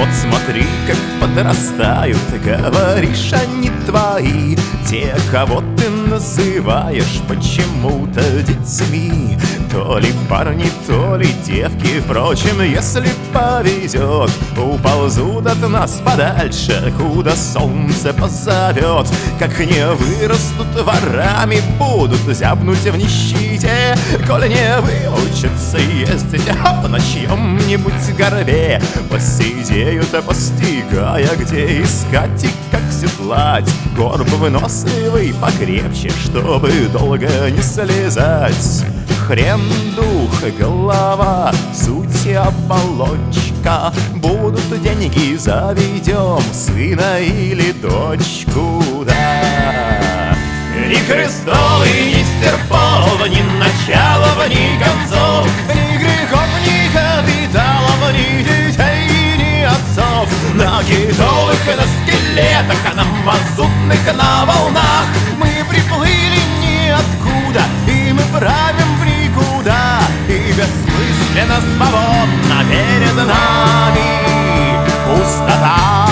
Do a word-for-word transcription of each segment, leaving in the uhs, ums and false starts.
Вот смотри, как подрастают, говоришь, они твои, те, кого ты называешь почему-то детьми. То ли парни, то ли девки, впрочем, если повезет, уползут от нас подальше, куда солнце позовет. Как не вырастут ворами, будут зябнуть в нищете, коли не выучатся ездить а на чьем-нибудь горбе. Посидеют, постигая, где искать и как седлать горб выносливый покрепче, чтобы долго не слезать. Хрен, дух, голова, суть и оболочка. Будут деньги, заведем сына или дочку, да. Ни крестов и ни стерпов, ни началов, ни концов, ни грехов, ни капиталов, ни детей, ни отцов. На китовых, на скелетах, на мазутных, на волнах мы приплыли ниоткуда, и мы правим в никуда, и бессмысленно свободно перед нами пустота.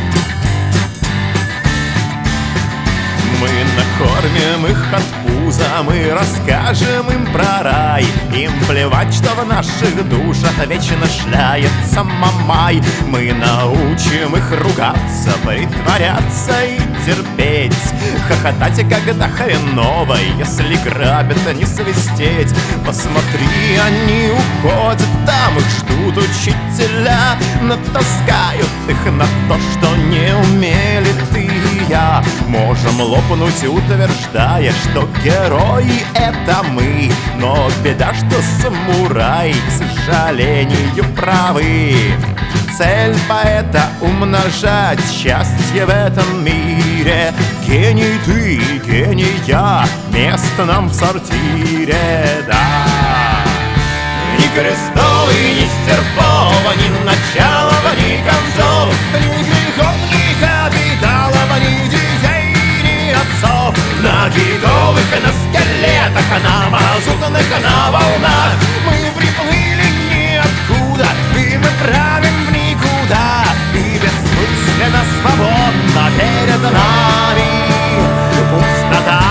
Мы накормим их от пуза, мы расскажем им про рай. Им плевать, что в наших душах вечно шляется Мамай. Мы научим их ругаться, притворяться и терпеть, хохотать, когда хреново, если грабят, не свистеть. Посмотри, они уходят, там их ждут учителя, натаскают их на то, что не умели ты и я. Можем лопнуть, утверждая, что герои — это мы, но беда, что самураи, к сожалению, правы. Цель поэта — умножать счастье в этом мире. Гений ты, гений я, место нам в сортире, да. Ни крестов и ни стерпов, ни началов, ни концов, ни грехов, ни капиталов, ни детей, ни отцов. На китовых, на скелетах, на мазутных, на волнах мы приплыли ниоткуда, и мы правим в никуда, и бессмысленно свободно перед нами пустота.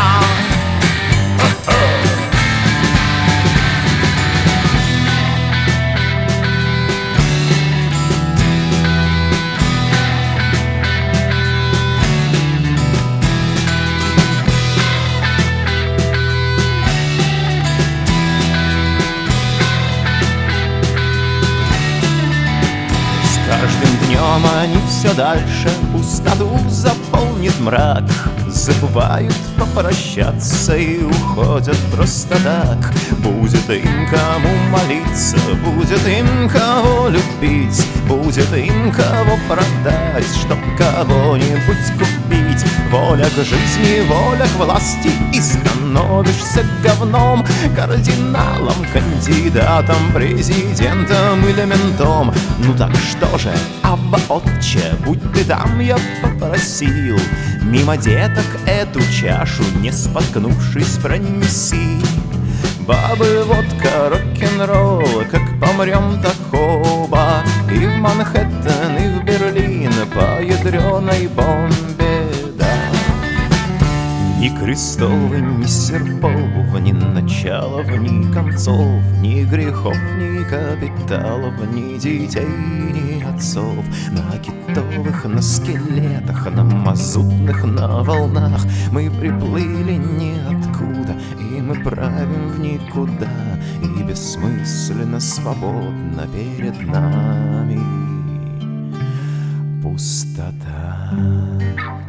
Каждым днем они все дальше, пустоту заполнит мрак. Забывают попрощаться и уходят просто так. Будет им кому молиться, будет им кого любить, будет им кого продать, чтоб кого-нибудь купить. Воля к жизни, воля к власти, и становишься говном, кардиналом, кандидатом, президентом или ментом. Ну так что же, Абба, отче, будь ты там, я попросил, мимо деток эту чашу, не споткнувшись, пронеси. Бабы, водка, рок-н-ролл, как помрем, так оба, и в Манхэттен, и в Берлин по ядреной бомбе, да. Ни крестов, ни серпов, ни началов, ни концов, ни грехов, ни капиталов, ни детей, ни отцов. На китовых, на скелетах, на мазутных, на волнах мы приплыли ниоткуда, и мы правим в никуда, и бессмысленно свободно перед нами пустота.